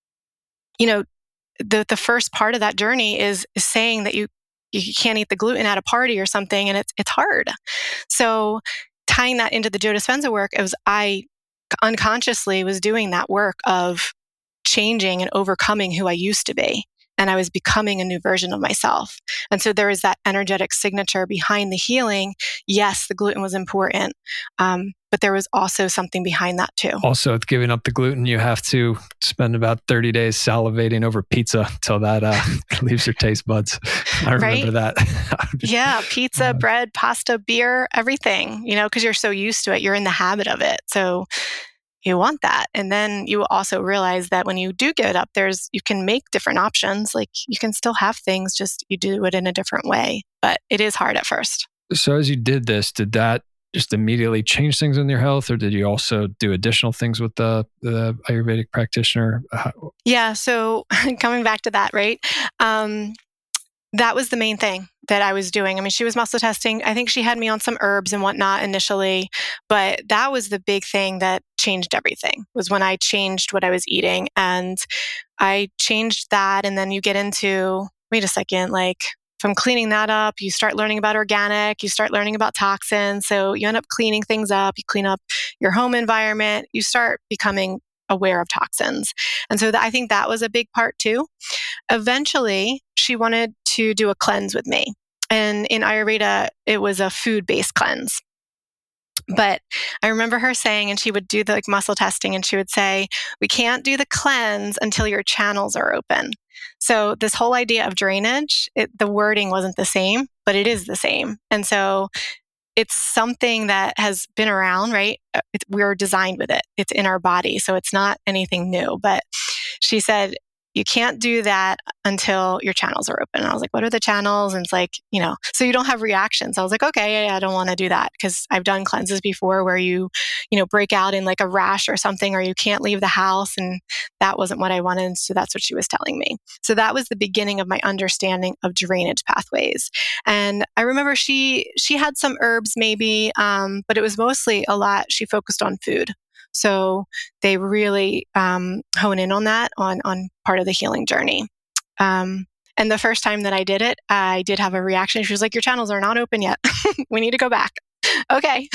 you know, the, the first part of that journey is, is saying that you you can't eat the gluten at a party or something, and it's it's hard. So tying that into the Joe Dispenza work, it was I unconsciously was doing that work of changing and overcoming who I used to be. And I was becoming a new version of myself. And so there was that energetic signature behind the healing. Yes, the gluten was important, um, but there was also something behind that too. Also, with giving up the gluten, you have to spend about thirty days salivating over pizza until that uh, leaves your taste buds. I remember right? that. Yeah, pizza, uh, bread, pasta, beer, everything, you know, because you're so used to it. You're in the habit of it. So you want that. And then you also realize that when you do give it up, there's, you can make different options. Like you can still have things, just you do it in a different way, but it is hard at first. So as you did this, did that just immediately change things in your health, or did you also do additional things with the, the Ayurvedic practitioner? Yeah. So coming back to that, right? Um, that was the main thing that I was doing. I mean, she was muscle testing. I think she had me on some herbs and whatnot initially, but that was the big thing that changed everything, was when I changed what I was eating. And I changed that. And then you get into, wait a second, like if I'm cleaning that up, you start learning about organic, you start learning about toxins. So you end up cleaning things up, you clean up your home environment, you start becoming aware of toxins. And so that, I think that was a big part too. Eventually, she wanted to do a cleanse with me. And in Ayurveda, it was a food-based cleanse. But I remember her saying, and she would do the like muscle testing, and she would say, we can't do the cleanse until your channels are open. So this whole idea of drainage, it, the wording wasn't the same, but it is the same. And so it's something that has been around, right? It, we're designed with it. It's in our body. So it's not anything new. But she said, you can't do that until your channels are open. And I was like, what are the channels? And it's like, you know, so you don't have reactions. I was like, okay, yeah, I don't want to do that because I've done cleanses before where you, you know, break out in like a rash or something, or you can't leave the house. And that wasn't what I wanted. So that's what she was telling me. So that was the beginning of my understanding of drainage pathways. And I remember she, she had some herbs maybe, um, but it was mostly a lot. She focused on food. So they really um, hone in on that, on, on part of the healing journey. Um, and the first time that I did it, I did have a reaction. She was like, your channels are not open yet. We need to go back. Okay.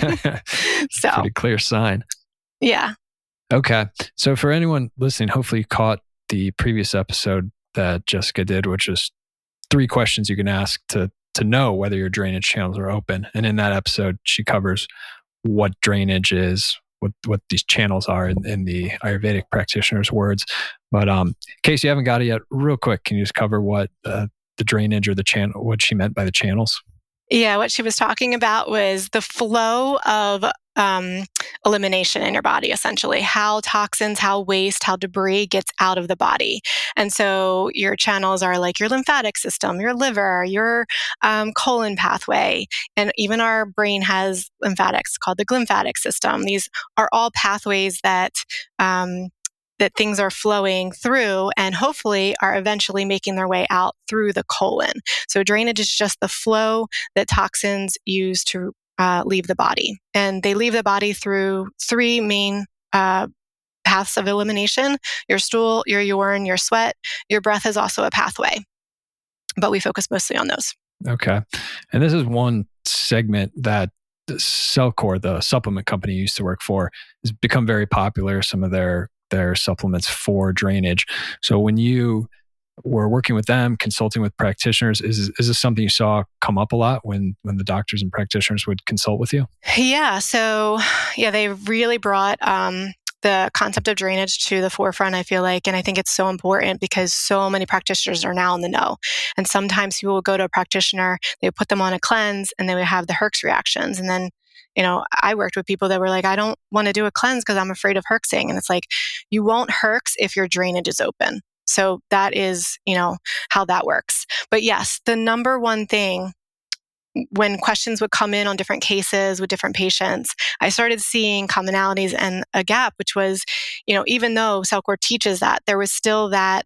So pretty clear sign. Yeah. Okay. So for anyone listening, hopefully you caught the previous episode that Jessica did, which is three questions you can ask to to know whether your drainage channels are open. And in that episode, she covers what drainage is, what what these channels are in, in the Ayurvedic practitioner's words. But um, in case you haven't got it yet, real quick, can you just cover what uh, the drainage or the channel, what she meant by the channels? Yeah, what she was talking about was the flow of um, elimination in your body, essentially, how toxins, how waste, how debris gets out of the body. And so your channels are like your lymphatic system, your liver, your um, colon pathway, and even our brain has lymphatics called the glymphatic system. These are all pathways that um, that things are flowing through and hopefully are eventually making their way out through the colon. So drainage is just the flow that toxins use to uh, leave the body. And they leave the body through three main uh, paths of elimination: your stool, your urine, your sweat. Your breath is also a pathway, but we focus mostly on those. Okay. And this is one segment that Cellcore, the supplement company you used to work for, has become very popular. Some of their their supplements for drainage. So when you were working with them, consulting with practitioners, is is this something you saw come up a lot when when the doctors and practitioners would consult with you? Yeah. So yeah, they really brought um, the concept of drainage to the forefront, I feel like. And I think it's so important because so many practitioners are now in the know. And sometimes people will go to a practitioner, they put them on a cleanse, and they would have the Herx reactions. And then, you know, I worked with people that were like, I don't want to do a cleanse because I'm afraid of herxing. And it's like, you won't herx if your drainage is open. So that is, you know, how that works. But yes, the number one thing when questions would come in on different cases with different patients, I started seeing commonalities and a gap, which was, you know, even though Cellcore teaches that, there was still that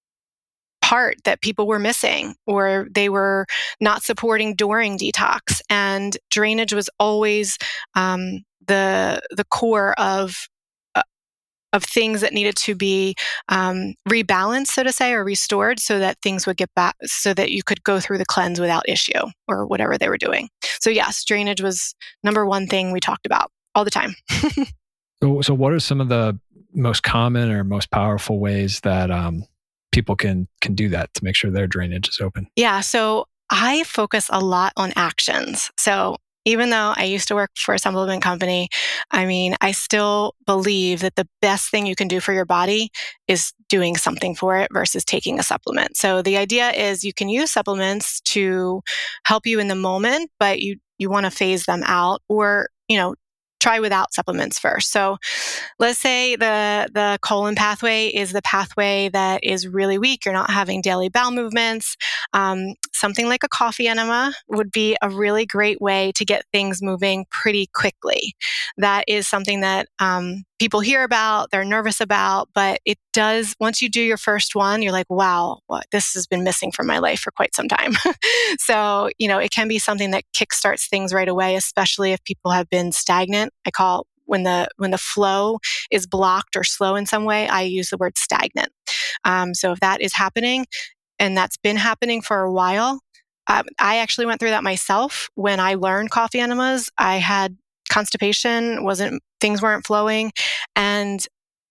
part that people were missing or they were not supporting during detox. And drainage was always um, the the core of uh, of things that needed to be um, rebalanced, so to say, or restored so that things would get back, so that you could go through the cleanse without issue or whatever they were doing. So yes, drainage was number one thing we talked about all the time. so, so what are some of the most common or most powerful ways that um, people can can do that to make sure their drainage is open? Yeah, so I focus a lot on actions. So even though I used to work for a supplement company, I mean, I still believe that the best thing you can do for your body is doing something for it versus taking a supplement. So the idea is you can use supplements to help you in the moment, but you you want to phase them out, or, you know, try without supplements first. So let's say the, the colon pathway is the pathway that is really weak. You're not having daily bowel movements. Um, something like a coffee enema would be a really great way to get things moving pretty quickly. That is something that um, people hear about, they're nervous about, but it does, once you do your first one, you're like, wow, what, this has been missing from my life for quite some time. So, you know, it can be something that kickstarts things right away, especially if people have been stagnant. I call when the when the flow is blocked or slow in some way, I use the word stagnant. Um, so if that is happening, and that's been happening for a while, um, I actually went through that myself when I learned coffee enemas. I had constipation, wasn't things weren't flowing, and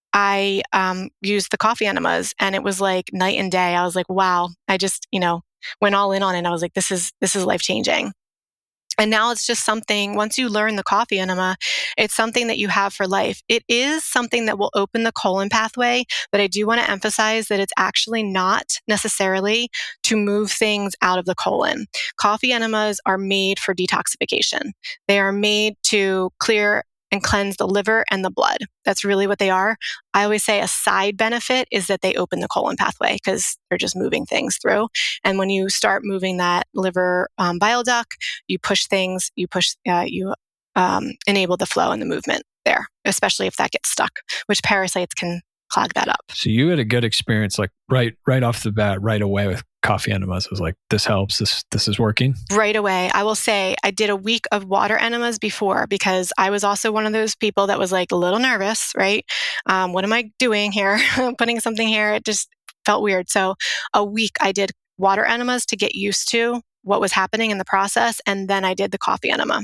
I um, used the coffee enemas, and it was like night and day. I was like, wow, I just, you know, went all in on it. I was like, this is this is life changing. And now it's just something, once you learn the coffee enema, it's something that you have for life. It is something that will open the colon pathway, but I do want to emphasize that it's actually not necessarily to move things out of the colon. Coffee enemas are made for detoxification. They are made to clear and cleanse the liver and the blood. That's really what they are. I always say a side benefit is that they open the colon pathway because they're just moving things through. And when you start moving that liver um, bile duct, you push things, you push, uh, you um, enable the flow and the movement there, especially if that gets stuck, which parasites can clog that up. So you had a good experience, like right, right off the bat, right away with coffee enemas. It was like, this helps. This, this is working. Right away. I will say I did a week of water enemas before because I was also one of those people that was like a little nervous, right? Um, what am I doing here? Putting something here. It just felt weird. So a week I did water enemas to get used to what was happening in the process. And then I did the coffee enema.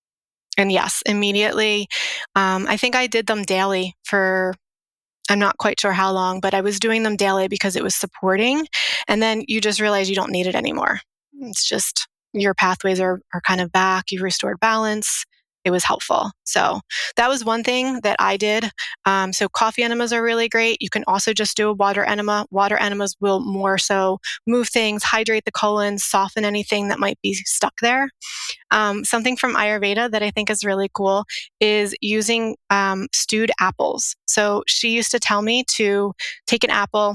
And yes, immediately, um, I think I did them daily for I'm not quite sure how long, but I was doing them daily because it was supporting. And then you just realize you don't need it anymore. It's just your pathways are, are kind of back. You've restored balance. It was helpful. So that was one thing that I did. Um, so coffee enemas are really great. You can also just do a water enema. Water enemas will more so move things, hydrate the colon, soften anything that might be stuck there. Um, something from Ayurveda that I think is really cool is using um, stewed apples. So she used to tell me to take an apple,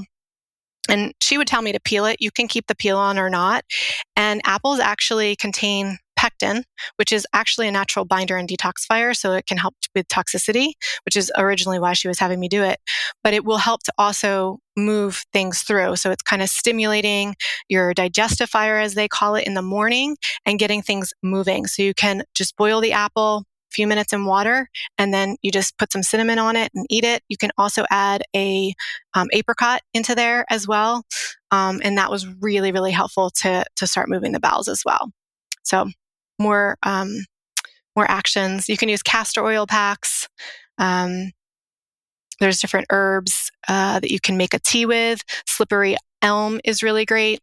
and she would tell me to peel it. You can keep the peel on or not. And apples actually contain pectin, which is actually a natural binder and detoxifier. So it can help with toxicity, which is originally why she was having me do it. But it will help to also move things through. So it's kind of stimulating your digestive fire, as they call it, in the morning and getting things moving. So you can just boil the apple, few minutes in water, and then you just put some cinnamon on it and eat it. You can also add a um, apricot into there as well. Um, and that was really, really helpful to, to start moving the bowels as well. So more, um, more actions. You can use castor oil packs. Um, there's different herbs uh, that you can make a tea with. Slippery elm is really great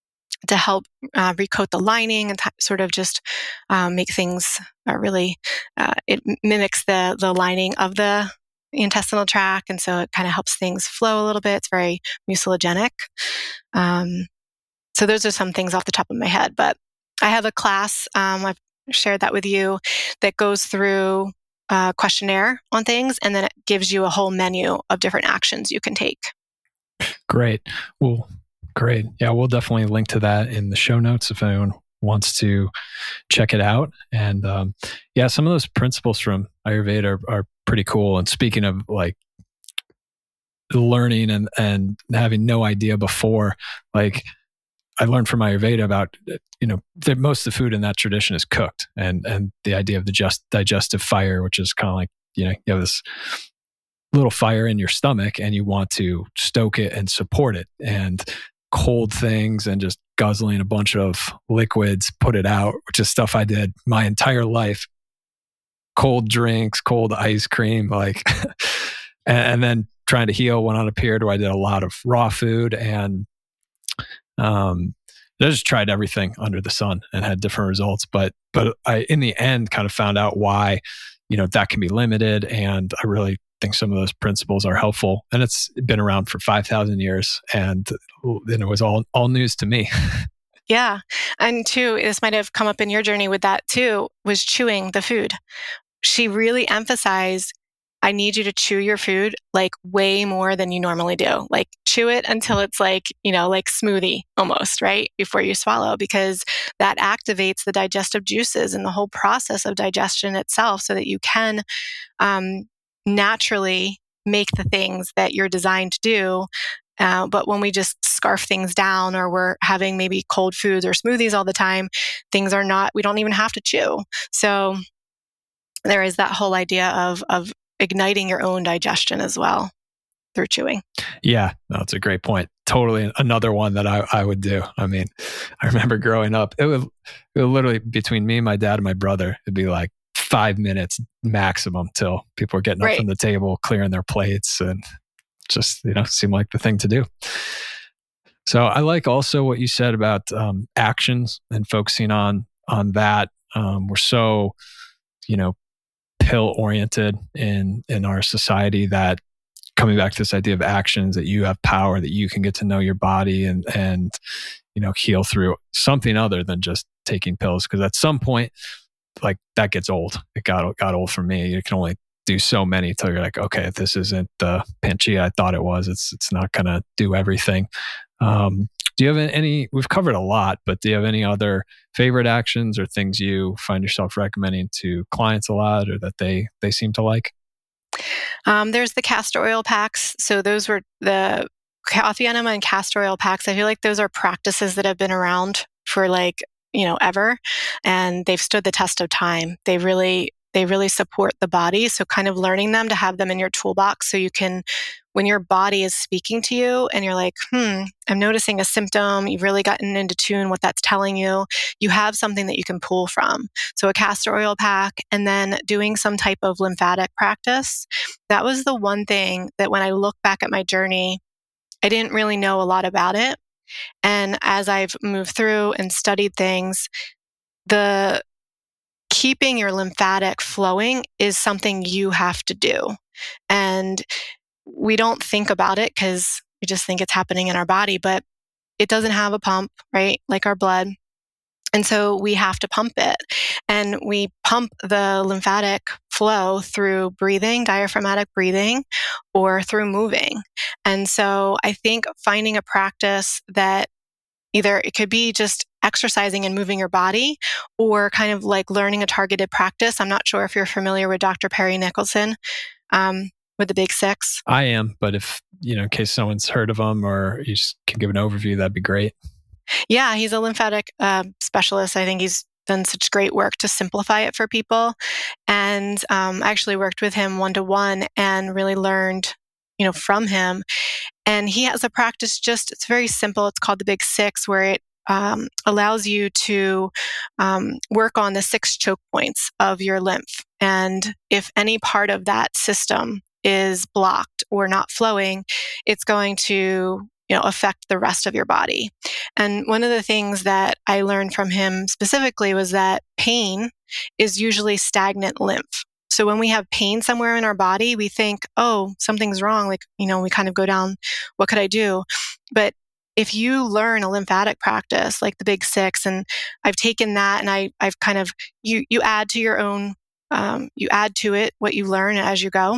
to help uh, recoat the lining and t- sort of just um, make things uh, really, uh, it mimics the the lining of the intestinal tract. And so it kind of helps things flow a little bit. It's very mucilagenic. Um, so those are some things off the top of my head. But I have a class, um, I've shared that with you, that goes through a questionnaire on things, and then it gives you a whole menu of different actions you can take. Great. Well, great. Yeah, we'll definitely link to that in the show notes if anyone wants to check it out. And um, yeah, some of those principles from Ayurveda are, are pretty cool. And speaking of like learning and, and having no idea before, like I learned from Ayurveda about, you know, that most of the food in that tradition is cooked, and, and the idea of the just digestive fire, which is kind of like, you know, you have this little fire in your stomach and you want to stoke it and support it, and cold things and just guzzling a bunch of liquids, put it out, which is stuff I did my entire life. Cold drinks, cold ice cream, like, and, and then trying to heal went on a period where I did a lot of raw food, and um, I just tried everything under the sun and had different results. But, but I, in the end, kind of found out why, you know, that can be limited. And I really think some of those principles are helpful, and it's been around for five thousand years, and then it was all, all news to me. Yeah. And too, this might have come up in your journey with that too, was chewing the food. She really emphasized, I need you to chew your food like way more than you normally do. Like chew it until it's like, you know, like smoothie almost, right? Before you swallow, because that activates the digestive juices and the whole process of digestion itself, so that you can um, naturally make the things that you're designed to do. Uh, but when we just scarf things down, or we're having maybe cold foods or smoothies all the time, things are not, we don't even have to chew. So there is that whole idea of, of igniting your own digestion as well through chewing. Yeah, no, that's a great point. Totally another one that I, I would do. I mean, I remember growing up, it would, it would literally, between me, my dad, and my brother, it'd be like five minutes maximum till people were getting up Right. from the table, clearing their plates, and just, you know, seemed like the thing to do. So I like also what you said about um, actions and focusing on on that. Um, we're so, you know, pill oriented in in our society that coming back to this idea of actions, that you have power, that you can get to know your body and and you know heal through something other than just taking pills. Because at some point, like that gets old. It got got old for me. You can only do so many until you're like, okay, this isn't the Pinchy I thought it was. It's it's not going to do everything. Um, do you have any? We've covered a lot, but do you have any other favorite actions or things you find yourself recommending to clients a lot, or that they they seem to like? Um, there's the castor oil packs. So those were the coffee enema and castor oil packs. I feel like those are practices that have been around for like, you know, ever, and they've stood the test of time. They really, they really support the body. So kind of learning them to have them in your toolbox so you can, when your body is speaking to you and you're like, hmm, I'm noticing a symptom, you've really gotten into tune what that's telling you, you have something that you can pull from. So a castor oil pack, and then doing some type of lymphatic practice. That was the one thing that when I look back at my journey, I didn't really know a lot about it. And as I've moved through and studied things, the keeping your lymphatic flowing is something you have to do. And we don't think about it because we just think it's happening in our body, but it doesn't have a pump, right? Like our blood. And so we have to pump it. And we pump the lymphatic flow through breathing, diaphragmatic breathing, or through moving. And so I think finding a practice that either it could be just exercising and moving your body, or kind of like learning a targeted practice. I'm not sure if you're familiar with Doctor Perry Nicholson. Um, with the Big Six? I am, but if, you know, in case someone's heard of him or you just can give an overview, that'd be great. Yeah, he's a lymphatic uh, specialist. I think he's done such great work to simplify it for people. And um, I actually worked with him one-to-one and really learned, you know, from him. And he has a practice just, it's very simple. It's called the Big Six, where it um, allows you to um, work on the six choke points of your lymph. And if any part of that system is blocked or not flowing, it's going to, you know, affect the rest of your body. And one of the things that I learned from him specifically was that pain is usually stagnant lymph. So when we have pain somewhere in our body, we think, oh, something's wrong. Like, you know, we kind of go down, what could I do? But if you learn a lymphatic practice like the Big Six, and I've taken that and I, I've kind of, you, you add to your own, um, you add to it what you learn as you go.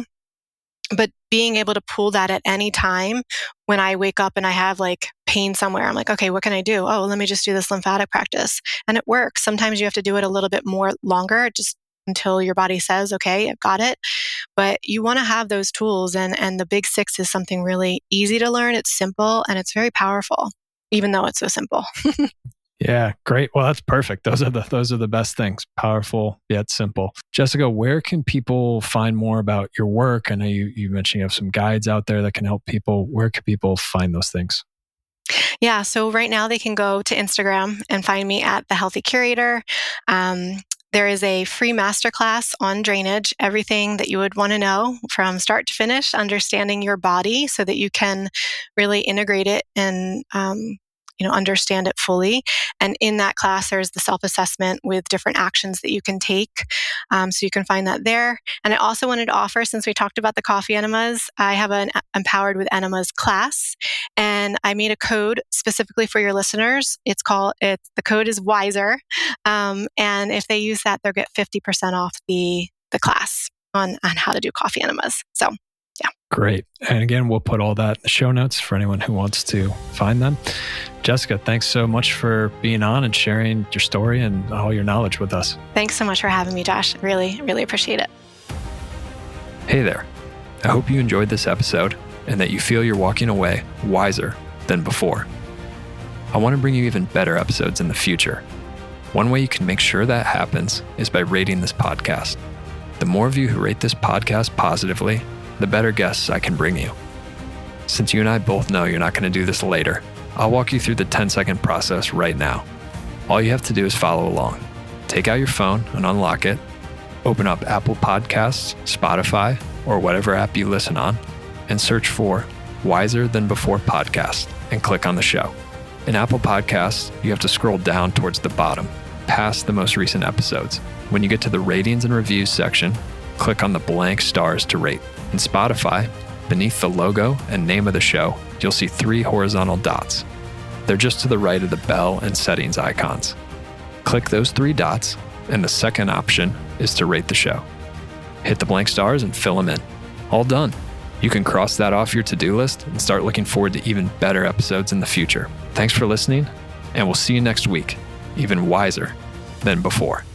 But being able to pull that at any time when I wake up and I have like pain somewhere, I'm like, okay, what can I do? Oh, let me just do this lymphatic practice. And it works. Sometimes you have to do it a little bit more longer, just until your body says, okay, I've got it. But you want to have those tools. And, and the Big Six is something really easy to learn. It's simple and it's very powerful, even though it's so simple. Yeah, great. Well, that's perfect. Those are the those are the best things. Powerful yet simple. Jessica, where can people find more about your work? I know you, you mentioned you have some guides out there that can help people. Where can people find those things? Yeah, so right now they can go to Instagram and find me at The Healthy Curator. Um, There is a free masterclass on drainage, everything that you would want to know from start to finish, understanding your body so that you can really integrate it and um, you know, understand it fully. And in that class, there's the self-assessment with different actions that you can take. Um, so you can find that there. And I also wanted to offer, since we talked about the coffee enemas, I have an Empowered with Enemas class, and I made a code specifically for your listeners. It's called, it, the code is WISER. Um, and if they use that, they'll get fifty percent off the, the class on, on how to do coffee enemas. So yeah. Great. And again, we'll put all that in the show notes for anyone who wants to find them. Jessica, thanks so much for being on and sharing your story and all your knowledge with us. Thanks so much for having me, Josh. Really, really appreciate it. Hey there. I hope you enjoyed this episode and that you feel you're walking away wiser than before. I want to bring you even better episodes in the future. One way you can make sure that happens is by rating this podcast. The more of you who rate this podcast positively, the better guests I can bring you. Since you and I both know you're not going to do this later, I'll walk you through the ten-second process right now. All you have to do is follow along. Take out your phone and unlock it. Open up Apple Podcasts, Spotify, or whatever app you listen on, and search for Wiser Than Before Podcast and click on the show. In Apple Podcasts, you have to scroll down towards the bottom. past the most recent episodes. When you get to the ratings and reviews section, click on the blank stars to rate. In Spotify, beneath the logo and name of the show, you'll see three horizontal dots. They're just to the right of the bell and settings icons. Click those three dots, and the second option is to rate the show. Hit the blank stars and fill them in. All done. You can cross that off your to-do list and start looking forward to even better episodes in the future. Thanks for listening, and we'll see you next week, even wiser than before.